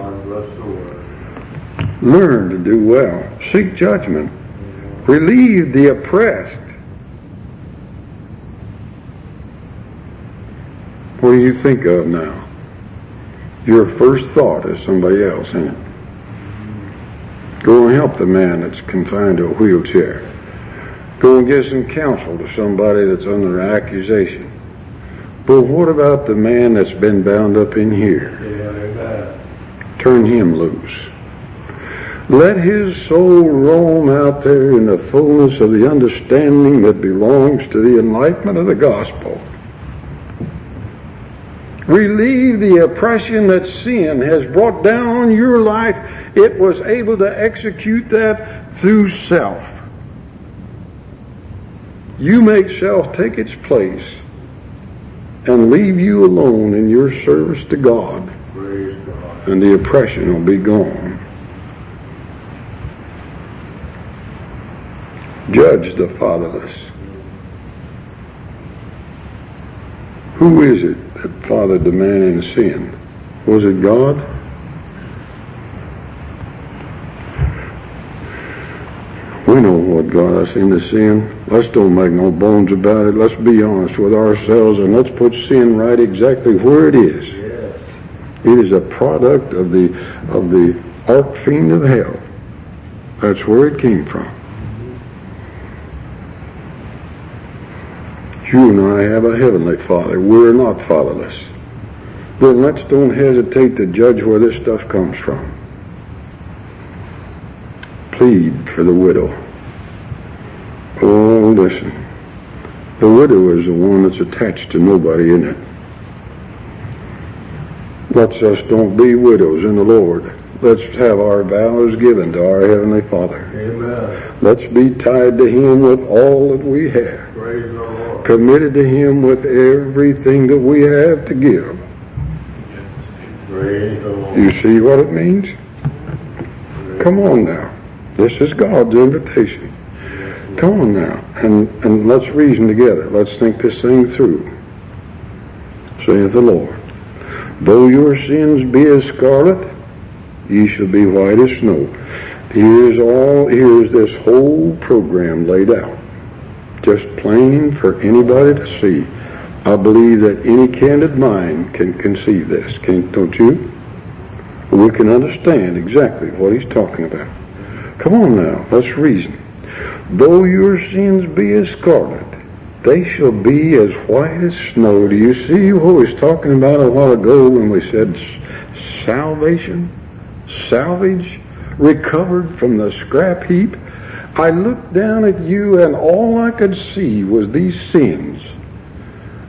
Learn to do well. Seek judgment. Relieve the oppressed. What do you think of now? Your first thought is somebody else, isn't it? Go and help the man that's confined to a wheelchair. Go and give some counsel to somebody that's under accusation. But what about the man that's been bound up in here? Turn him loose. Let his soul roam out there in the fullness of the understanding that belongs to the enlightenment of the gospel. Relieve the oppression that sin has brought down on your life. It was able to execute that through self. You make self take its place and leave you alone in your service to God. Praise God. And the oppression will be gone. Judge the fatherless. Who is it that fathered the man in sin? Was it God? We know what got us into sin. Let's don't make no bones about it. Let's be honest with ourselves and let's put sin right exactly where it is. Yes. It is a product of the of the arch fiend of hell. That's where it came from. You and I have a heavenly Father. We're not fatherless. Then let's don't hesitate to judge where this stuff comes from. Plead for the widow. Oh, listen. The widow is the one that's attached to nobody in it. Let's us don't be widows in the Lord. Let's have our vows given to our Heavenly Father. Amen. Let's be tied to Him with all that we have. Praise the Lord. Committed to Him with everything that we have to give. Praise the Lord. You see what it means? Praise. Come on now. This is God's invitation. Come on now. And, and let's reason together. Let's think this thing through. Saith the Lord. Though your sins be as scarlet, ye shall be white as snow. Here's all, here's this whole program laid out. Just plain for anybody to see. I believe that any candid mind can conceive this, can't, don't you? We can understand exactly what he's talking about. Come on now, let's reason. Though your sins be as scarlet, they shall be as white as snow. Do you see what we was talking about a while ago when we said salvation? Salvage, recovered from the scrap heap. I looked down at you and all I could see was these sins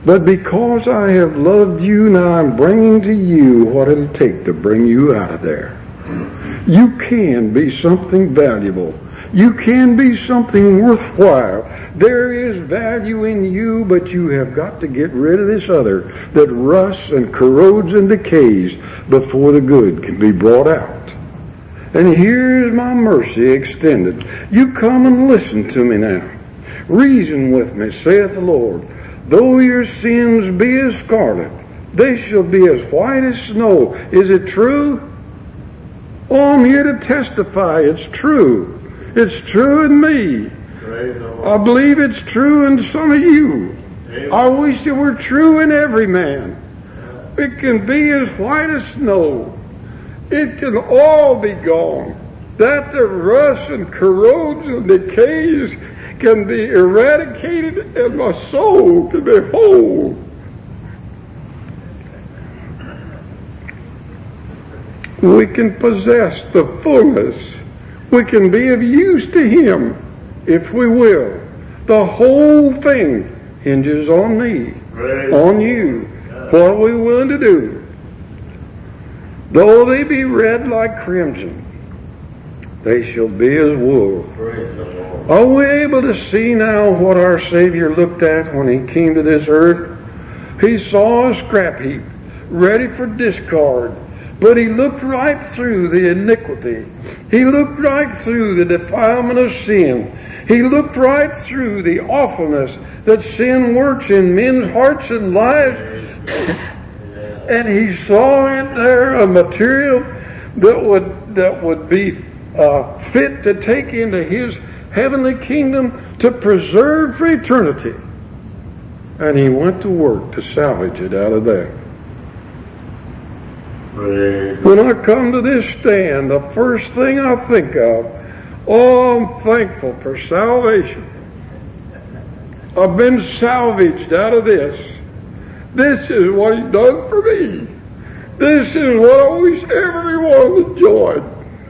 But because I have loved you, now I'm bringing to you what it'll take to bring you out of there. You can be something valuable. You can be something worthwhile. There is value in you, but you have got to get rid of this other that rusts and corrodes and decays before the good can be brought out. And here's my mercy extended. You come and listen to me now. Reason with me, saith the Lord. Though your sins be as scarlet, they shall be as white as snow. Is it true? Oh, I'm here to testify. It's true. It's true in me. I believe it's true in some of you. I wish it were true in every man. It can be as white as snow. It can all be gone. That that rusts and corrodes and decays can be eradicated, and my soul can be whole. We can possess the fullness. We can be of use to Him if we will. The whole thing hinges on me, Praise on you. What are we willing to do? Though they be red like crimson, they shall be as wool. Are we able to see now what our Savior looked at when He came to this earth? He saw a scrap heap ready for discard, but He looked right through the iniquity. He looked right through the defilement of sin. He looked right through the awfulness that sin works in men's hearts and lives. And He saw in there a material that would that would be uh, fit to take into His heavenly kingdom to preserve for eternity. And He went to work to salvage it out of that. When I come to this stand, the first thing I think of, oh, I'm thankful for salvation. I've been salvaged out of this. This is what He's done for me. This is what I wish everyone enjoyed.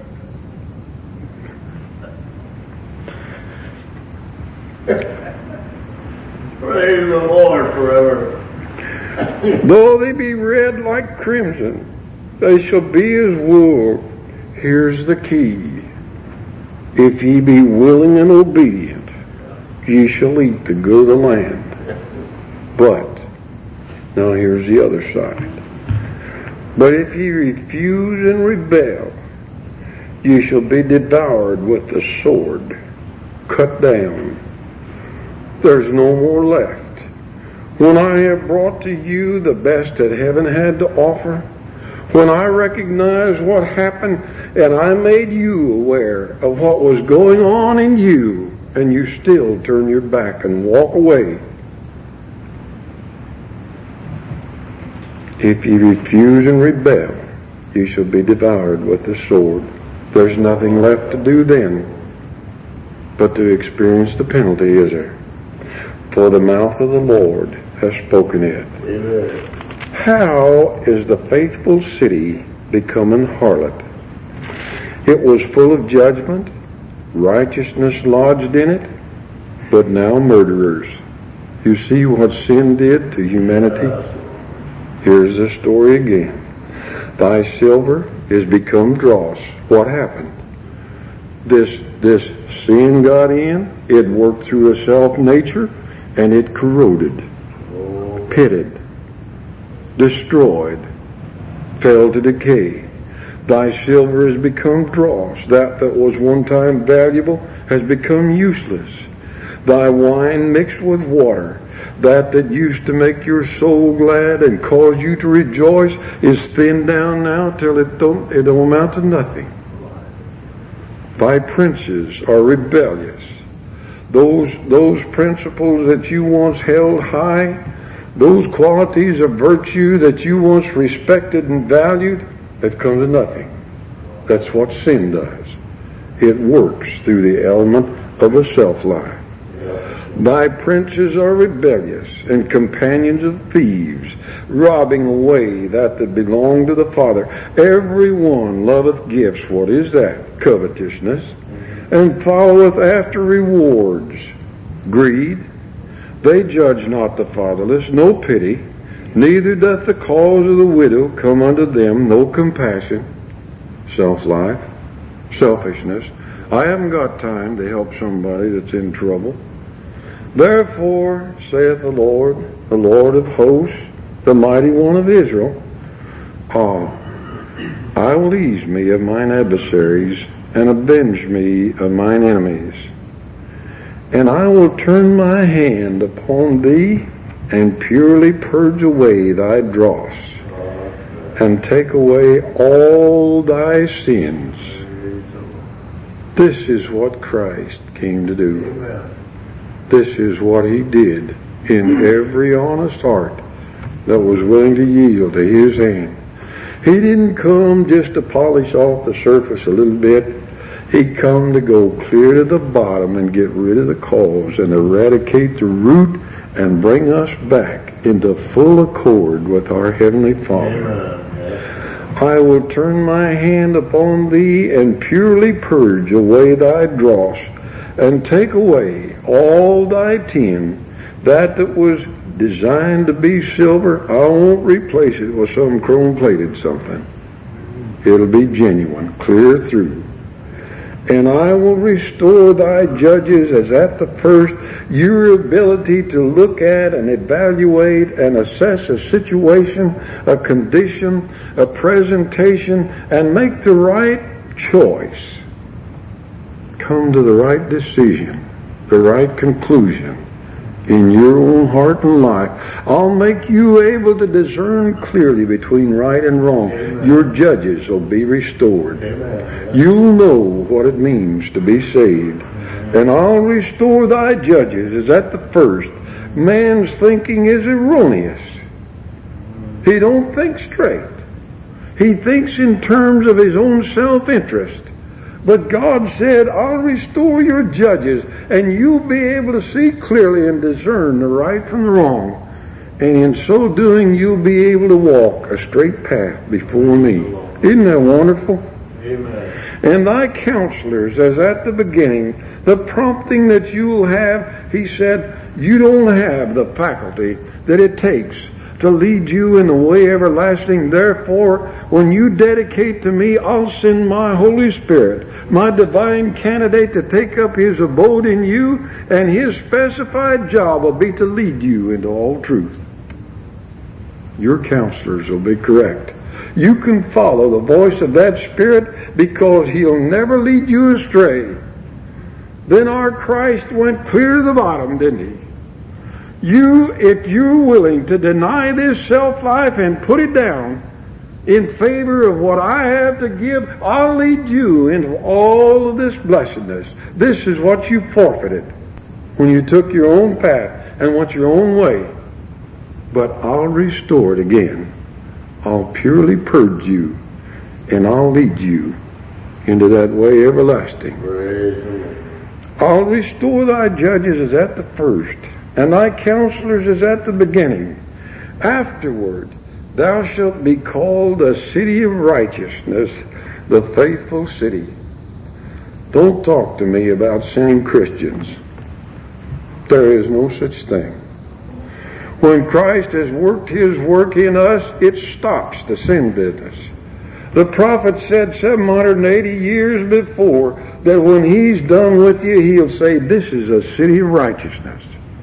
Praise the Lord forever. Though they be red like crimson, they shall be as wool. Here's the key. If ye be willing and obedient, ye shall eat the good of the land. But, now here's the other side. But if ye refuse and rebel, ye shall be devoured with the sword, cut down. There's no more left. When I have brought to you the best that heaven had to offer, when I recognized what happened and I made you aware of what was going on in you, and you still turn your back and walk away. If you refuse and rebel, you shall be devoured with the sword. There's nothing left to do then but to experience the penalty, is there? For the mouth of the Lord has spoken it. Amen. How is the faithful city become an harlot? It was full of judgment, righteousness lodged in it, but now murderers. You see what sin did to humanity? Here's the story again. Thy silver is become dross. What happened? This, this sin got in, it worked through a self-nature, and it corroded, pitted, destroyed, fell to decay. Thy silver has become dross. That that was one time valuable has become useless. Thy wine mixed with water, that that used to make your soul glad and cause you to rejoice, is thinned down now till it don't, it don't amount to nothing. Thy princes are rebellious. Those, those principles that you once held high, those qualities of virtue that you once respected and valued, have come to nothing. That's what sin does. It works through the element of a self-lie. Thy princes are rebellious and companions of thieves, robbing away that that belonged to the Father. Every one loveth gifts. What is that? Covetousness. And followeth after rewards. Greed. They judge not the fatherless, no pity, neither doth the cause of the widow come unto them, no compassion. Self-life, selfishness. I haven't got time to help somebody that's in trouble. Therefore, saith the Lord, the Lord of hosts, the mighty one of Israel, ah, I will ease me of mine adversaries, and avenge me of mine enemies. And I will turn my hand upon thee, and purely purge away thy dross, and take away all thy sins. This is what Christ came to do. This is what he did in every honest heart that was willing to yield to his hand. He didn't come just to polish off the surface a little bit. He come to go clear to the bottom and get rid of the cause and eradicate the root and bring us back into full accord with our Heavenly Father. Amen. I will turn my hand upon thee and purely purge away thy dross and take away all thy tin, that that was designed to be silver. I won't replace it with some chrome-plated something. It'll be genuine, clear through. And I will restore thy judges as at the first, your ability to look at and evaluate and assess a situation, a condition, a presentation, and make the right choice. Come to the right decision, the right conclusion in your own heart and life. I'll make you able to discern clearly between right and wrong. Amen. Your judges will be restored. Amen. You'll know what it means to be saved. Amen. And I'll restore thy judges as at the first. Man's thinking is erroneous. He don't think straight. He thinks in terms of his own self-interest. But God said, I'll restore your judges, and you'll be able to see clearly and discern the right from the wrong. And in so doing, you'll be able to walk a straight path before me. Isn't that wonderful? Amen. And thy counselors, as at the beginning, the prompting that you'll have, he said, you don't have the faculty that it takes to lead you in the way everlasting. Therefore, when you dedicate to me, I'll send my Holy Spirit, my divine candidate, to take up his abode in you, and his specified job will be to lead you into all truth. Your counselors will be correct. You can follow the voice of that Spirit because he'll never lead you astray. Then our Christ went clear to the bottom, didn't he? You, if you're willing to deny this self-life and put it down in favor of what I have to give, I'll lead you into all of this blessedness. This is what you forfeited when you took your own path and went your own way. But I'll restore it again. I'll purely purge you, and I'll lead you into that way everlasting. I'll restore thy judges as at the first, and thy counselors as at the beginning. Afterward, thou shalt be called a city of righteousness, the faithful city. Don't talk to me about sinning Christians. There is no such thing. When Christ has worked his work in us, it stops the sin business. The prophet said seven hundred eighty years before that when he's done with you, he'll say, this is a city of righteousness.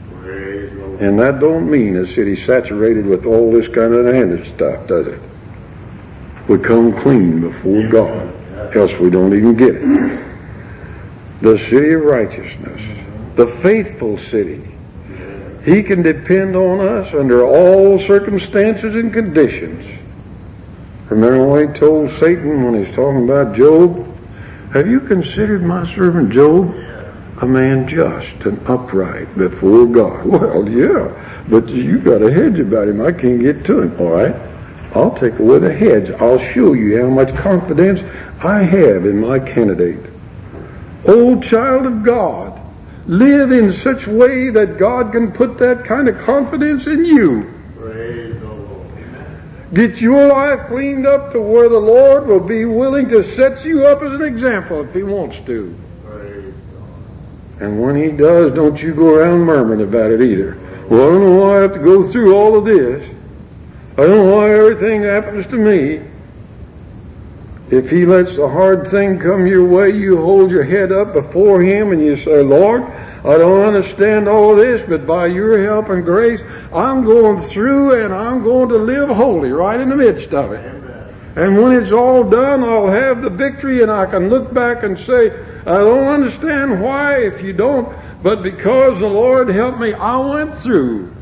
And that don't mean a city saturated with all this kind of other stuff, does it? We come clean before God, else we don't even get it. The city of righteousness, the faithful city. He can depend on us under all circumstances and conditions. Remember what he told Satan when he's talking about Job? Have you considered my servant Job? A man just and upright before God. Well, yeah, but you got a hedge about him. I can't get to him. All right, I'll take away the hedge. I'll show you how much confidence I have in my candidate. Oh, child of God, live in such a way that God can put that kind of confidence in you. Praise the Lord. Get your life cleaned up to where the Lord will be willing to set you up as an example if he wants to. And when he does, don't you go around murmuring about it either. Well, I don't know why I have to go through all of this. I don't know why everything happens to me. If He lets a hard thing come your way, you hold your head up before Him and you say, Lord, I don't understand all of this, but by your help and grace, I'm going through and I'm going to live holy right in the midst of it. And when it's all done, I'll have the victory and I can look back and say, I don't understand why if you don't, but because the Lord helped me, I went through.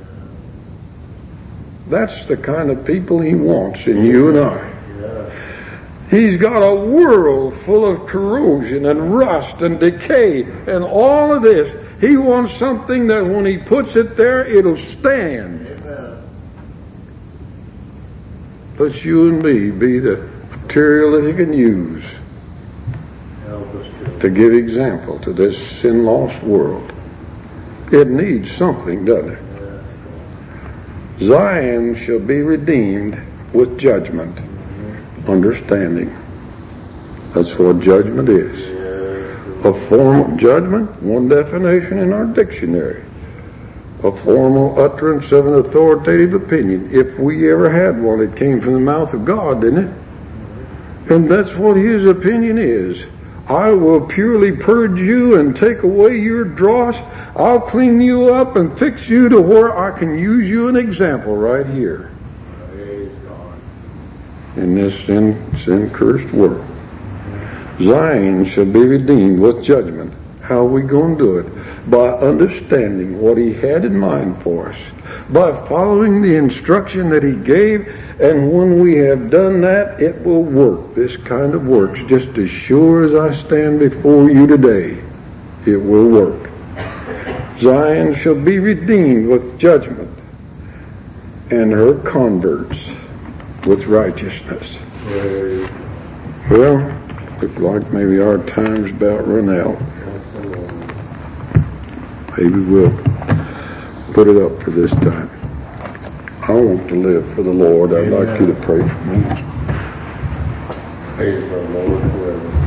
That's the kind of people He wants in you and I. He's got a world full of corrosion and rust and decay and all of this. He wants something that when He puts it there, it'll stand. Let's you and me be the material that He can use to give example to this sin-lost world. It needs something, doesn't it? Zion shall be redeemed with judgment. Understanding. That's what judgment is. A form of judgment, one definition in our dictionary. A formal utterance of an authoritative opinion. If we ever had one, it came from the mouth of God, didn't it? And that's what His opinion is. I will purely purge you and take away your dross. I'll clean you up and fix you to where I can use you an example right here. In this sin, sin-cursed world. Zion shall be redeemed with judgment. How are we going to do it? By understanding what He had in mind for us. By following the instruction that He gave. And when we have done that, it will work. This kind of works just as sure as I stand before you today. It will work. Zion shall be redeemed with judgment. And her converts with righteousness. Well, looks like maybe our time's about run out. Maybe we'll put it up for this time. I want to live for the Lord. I'd like you to pray for me. Praise the Lord forever.